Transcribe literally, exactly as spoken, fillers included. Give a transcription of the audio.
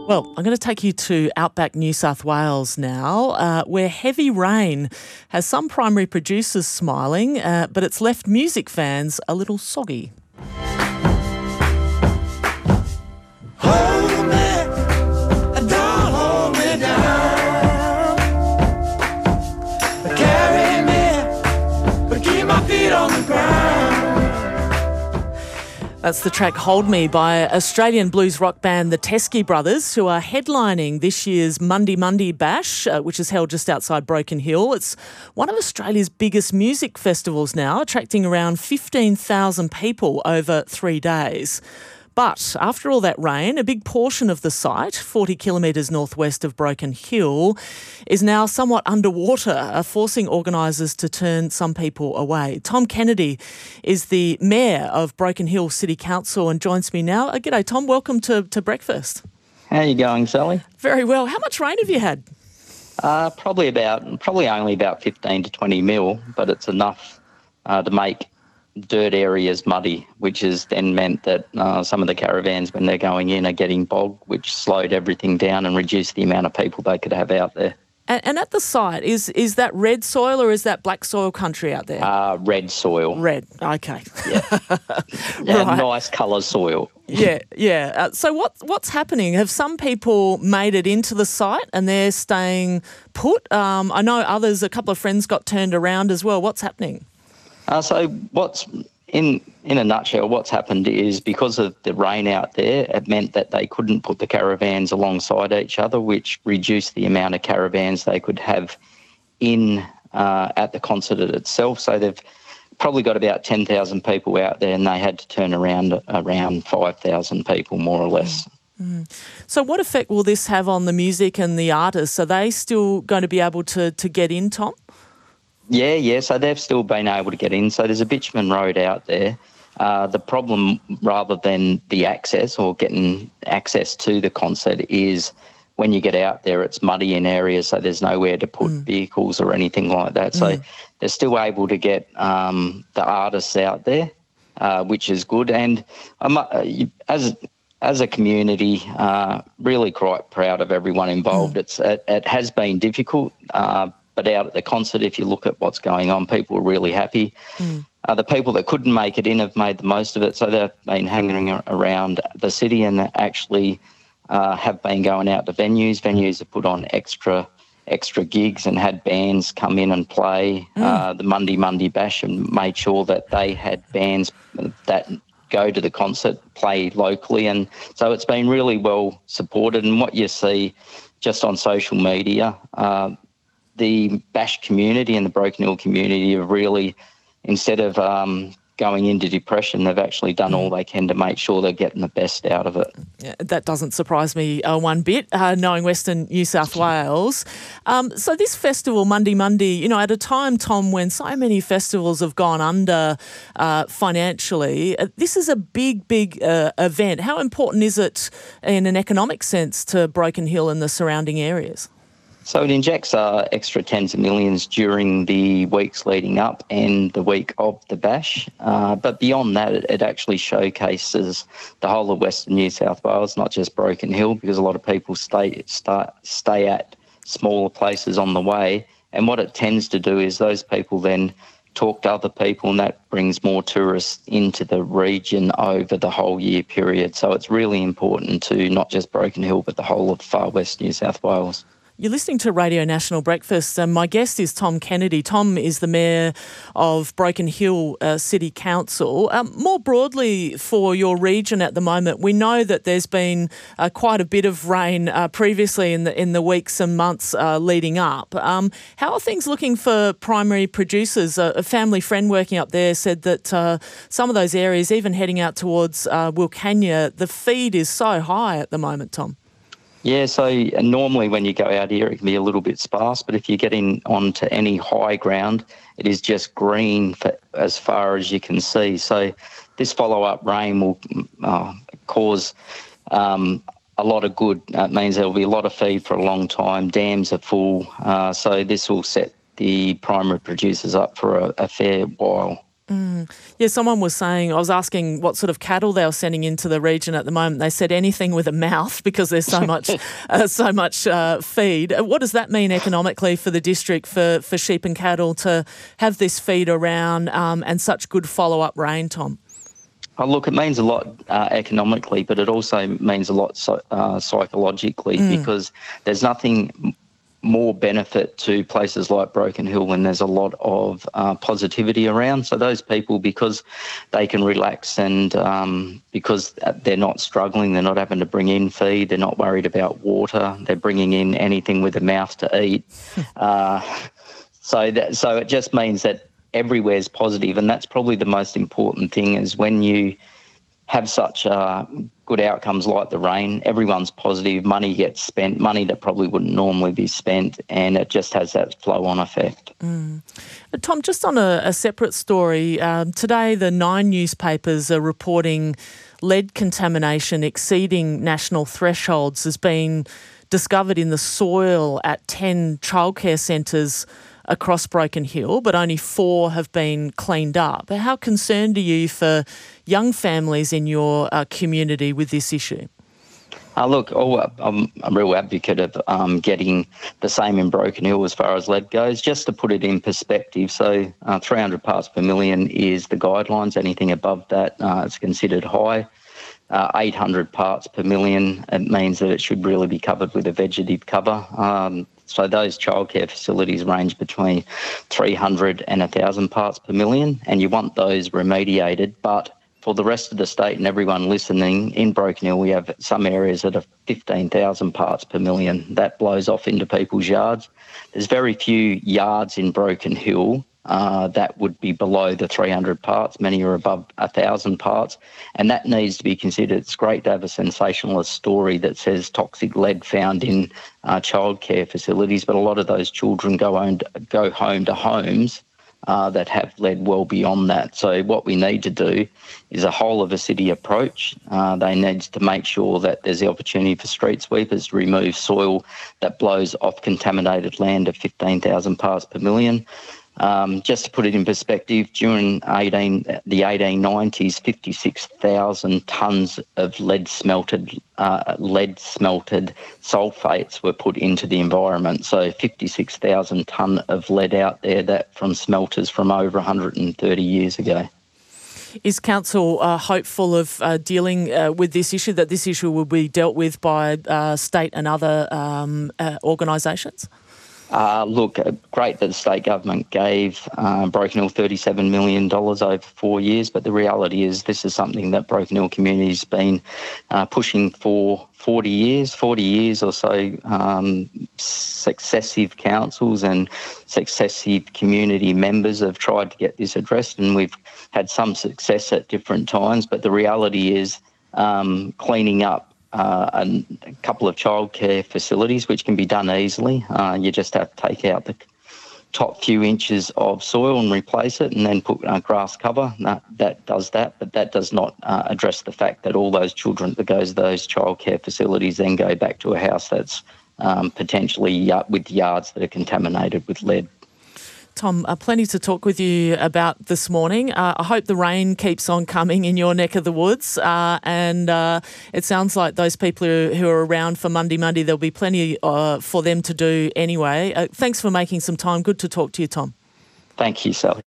Well, I'm going to take you to outback New South Wales now, uh, where heavy rain has some primary producers smiling, uh, but it's left music fans a little soggy. Hold me, don't hold me down. Carry me, but keep my feet on the ground. That's the track Hold Me by Australian blues rock band the Teskey Brothers, who are headlining this year's Mundi Mundi Bash, uh, which is held just outside Broken Hill. It's one of Australia's biggest music festivals now, attracting around fifteen thousand people over three days. But after all that rain, a big portion of the site, forty kilometres northwest of Broken Hill, is now somewhat underwater, uh, forcing organisers to turn some people away. Tom Kennedy is the Mayor of Broken Hill City Council and joins me now. Uh, g'day, Tom. Welcome to, to breakfast. How are you going, Sally? Very well. How much rain have you had? Uh, probably about, probably only about fifteen to twenty mil, but it's enough uh, to make dirt areas muddy, which has then meant that uh, some of the caravans, when they're going in, are getting bogged, which slowed everything down and reduced the amount of people they could have out there. And, and at the site, is is that red soil or is that black soil country out there? Uh, red soil. Red, okay. Yeah, yeah Right. Nice colour soil. Yeah, yeah. Uh, so what what's happening? Have some people made it into the site and they're staying put? Um, I know others, a couple of friends got turned around as well. What's happening? Uh, so what's in in a nutshell, what's happened is because of the rain out there, it meant that they couldn't put the caravans alongside each other, which reduced the amount of caravans they could have in uh, at the concert itself. So they've probably got about ten thousand people out there, and they had to turn around around five thousand people, more or less. Mm. So what effect will this have on the music and the artists? Are they still going to be able to, to get in, Tom? Yeah, yeah, so they've still been able to get in. So there's a bitumen road out there. Uh, the problem, rather than the access or getting access to the concert, is when you get out there, it's muddy in areas, so there's nowhere to put mm. vehicles or anything like that. So mm. they're still able to get um, the artists out there, uh, which is good. And I'm, uh, as as a community, uh, really quite proud of everyone involved. Mm. It's it, it has been difficult. Uh, But out at the concert, if you look at what's going on, people are really happy. Mm. Uh, the people that couldn't make it in have made the most of it, so they've been hanging around the city and actually uh, have been going out to venues. Venues have put on extra extra gigs and had bands come in and play mm. uh, the Mundi Mundi Bash, and made sure that they had bands that go to the concert play locally. And so it's been really well supported. And what you see just on social media, uh, the Bash community and the Broken Hill community have really, instead of um, going into depression, they've actually done all they can to make sure they're getting the best out of it. Yeah, that doesn't surprise me uh, one bit, uh, knowing Western New South Wales. Um, so this festival, Mundi Mundi, you know, at a time, Tom, when so many festivals have gone under uh, financially, uh, this is a big, big uh, event. How important is it in an economic sense to Broken Hill and the surrounding areas? So it injects uh, extra tens of millions during the weeks leading up and the week of the Bash. Uh, but beyond that, it, it actually showcases the whole of Western New South Wales, not just Broken Hill, because a lot of people stay start, stay at smaller places on the way. And what it tends to do is those people then talk to other people, and that brings more tourists into the region over the whole year period. So it's really important to not just Broken Hill, but the whole of far west New South Wales. You're listening to Radio National Breakfast, and my guest is Tom Kennedy. Tom is the Mayor of Broken Hill uh, City Council. Um, more broadly for your region at the moment, we know that there's been uh, quite a bit of rain uh, previously in the in the weeks and months uh, leading up. Um, how are things looking for primary producers? Uh, a family friend working up there said that uh, some of those areas, even heading out towards uh, Wilcannia, the feed is so high at the moment, Tom. Yeah, so normally when you go out here, it can be a little bit sparse, but if you're getting onto any high ground, it is just green for as far as you can see. So this follow-up rain will uh, cause um, a lot of good. That means there will be a lot of feed for a long time. Dams are full, uh, so this will set the primary producers up for a, a fair while. Mm. Yeah, someone was saying, I was asking what sort of cattle they were sending into the region at the moment. They said anything with a mouth because there's so much uh, so much uh, feed. What does that mean economically for the district, for, for sheep and cattle to have this feed around um, and such good follow-up rain, Tom? Oh, look, it means a lot uh, economically, but it also means a lot so, uh, psychologically mm. because there's nothing more benefit to places like Broken Hill when there's a lot of uh, positivity around. So those people, because they can relax and um, because they're not struggling, they're not having to bring in feed, they're not worried about water, they're bringing in anything with a mouth to eat. uh, so that so it just means that everywhere's positive, and that's probably the most important thing is when you have such uh, good outcomes like the rain, everyone's positive, money gets spent, money that probably wouldn't normally be spent, and it just has that flow-on effect. Mm. Tom, just on a, a separate story, um, today the Nine newspapers are reporting lead contamination exceeding national thresholds has been discovered in the soil at ten childcare centres across Broken Hill, but only four have been cleaned up. How concerned are you for young families in your uh, community with this issue? Uh, look, oh, I'm a real advocate of um, getting the same in Broken Hill as far as lead goes. Just to put it in perspective, so uh, three hundred parts per million is the guidelines. Anything above that uh, is considered high. Uh, eight hundred parts per million, it means that it should really be covered with a vegetative cover. Um, so those childcare facilities range between three hundred and one thousand parts per million, and you want those remediated. But for the rest of the state and everyone listening, in Broken Hill we have some areas that are fifteen thousand parts per million. That blows off into people's yards. There's very few yards in Broken Hill Uh, that would be below the three hundred parts. Many are above one thousand parts, and that needs to be considered. It's great to have a sensationalist story that says toxic lead found in uh, childcare facilities, but a lot of those children go home to, go home to homes uh, that have lead well beyond that. So what we need to do is a whole-of-a-city approach. Uh, they need to make sure that there's the opportunity for street sweepers to remove soil that blows off contaminated land of fifteen thousand parts per million. Um, just to put it in perspective, during eighteen, the eighteen nineties, fifty-six thousand tonnes of lead smelted uh, lead smelted sulfates were put into the environment. So fifty-six thousand tonne of lead out there that from smelters from over one hundred thirty years ago. Is Council uh, hopeful of uh, dealing uh, with this issue, that this issue will be dealt with by uh, state and other um, uh, organisations? Uh, look, uh, great that the state government gave uh, Broken Hill thirty-seven million dollars over four years, but the reality is this is something that Broken Hill community has been uh, pushing for forty years, forty years or so. Um, successive councils and successive community members have tried to get this addressed, and we've had some success at different times, but the reality is um, cleaning up Uh, a couple of childcare facilities, which can be done easily. Uh, you just have to take out the top few inches of soil and replace it, and then put uh, grass cover. That, that does that, but that does not uh, address the fact that all those children that goes to those childcare facilities then go back to a house that's um, potentially uh, with yards that are contaminated with lead. Tom, uh, plenty to talk with you about this morning. Uh, I hope the rain keeps on coming in your neck of the woods, uh, and uh, it sounds like those people who, who are around for Monday Monday, there'll be plenty uh, for them to do anyway. Uh, thanks for making some time. Good to talk to you, Tom. Thank you, Sally.